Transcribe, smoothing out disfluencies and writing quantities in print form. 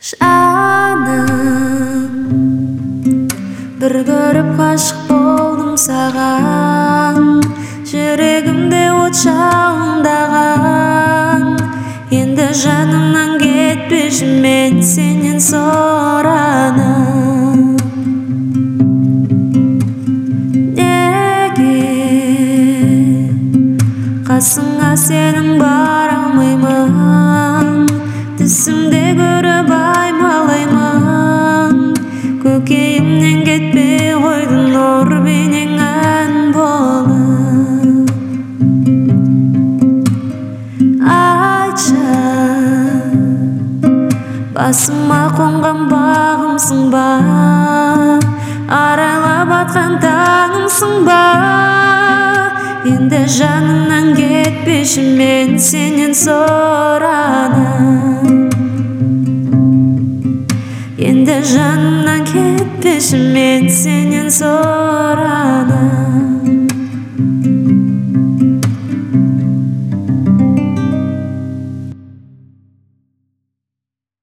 Жаным, бір көріп ғашық болдым саған, жүрегімде от жалындаған. Енді жанымнан кетпеші мен сенен сұранып. Неге қасыңа сенің бара алмаймын, түсімде көріп аймалаймын. Көкейімнен кетпей қойды нұр бейнең ән болып. Айтшы, басыма қонған бағымсың ба, арайлап атқан таңымсың ба? Енді жанымнан кетпеші мен сенен сұранып. Енді жанымнан кетпеші мен сенен сұранып.